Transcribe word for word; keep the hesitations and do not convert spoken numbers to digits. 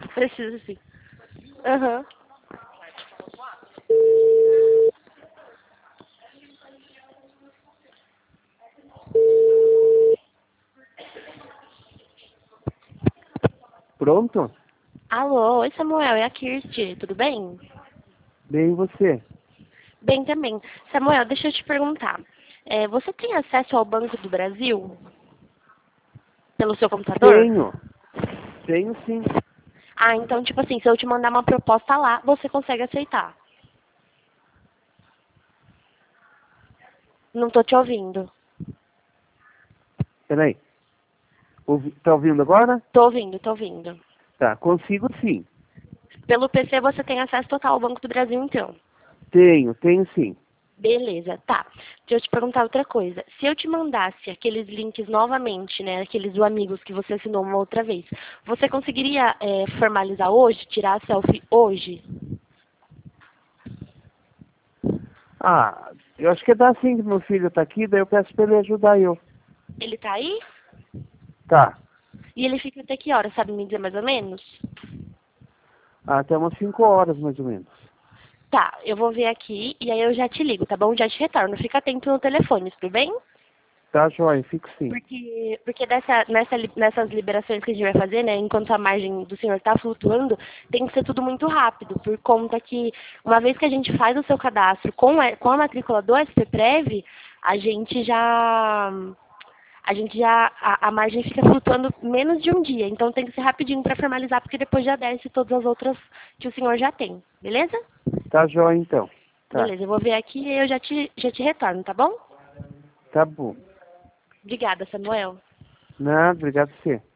Precisa sim. Aham. Pronto? Alô, oi Samuel, é a Kirsti, tudo bem? Bem, e você? Bem também. Samuel, deixa eu te perguntar. É, você tem acesso ao Banco do Brasil pelo seu computador? Tenho. Tenho sim. Ah, então, tipo assim, se eu te mandar uma proposta lá, você consegue aceitar. Não tô te ouvindo. Peraí. Ouvi... Tá ouvindo agora? Tô ouvindo, tô ouvindo. Tá, consigo sim. Pelo P C você tem acesso total ao Banco do Brasil, então. Tenho, tenho sim. Beleza, tá. Deixa eu te perguntar outra coisa. Se eu te mandasse aqueles links novamente, né, aqueles do Amigos que você assinou uma outra vez, você conseguiria é, formalizar hoje, tirar a selfie hoje? Ah, eu acho que dá sim que meu filho tá aqui, daí eu peço pra ele ajudar eu. Ele tá aí? Tá. E ele fica até que hora, sabe me dizer mais ou menos? Até umas cinco horas, mais ou menos. Tá, eu vou ver aqui e aí eu já te ligo, tá bom? Já te retorno. Fica atento no telefone, tudo bem? Tá, joia, fico sim. Porque, porque dessa, nessa, li- nessas liberações que a gente vai fazer, né, enquanto a margem do senhor está flutuando, tem que ser tudo muito rápido, por conta que, uma vez que a gente faz o seu cadastro com a, com a matrícula do S P Prev, a gente já, a gente já, a, a margem fica flutuando menos de um dia, então tem que ser rapidinho para formalizar, porque depois já desce todas as outras que o senhor já tem, beleza? Tá, joia então. Tá. Beleza, eu vou ver aqui e eu já te, já te retorno, tá bom? Tá bom. Obrigada, Samuel. Não, obrigado a você.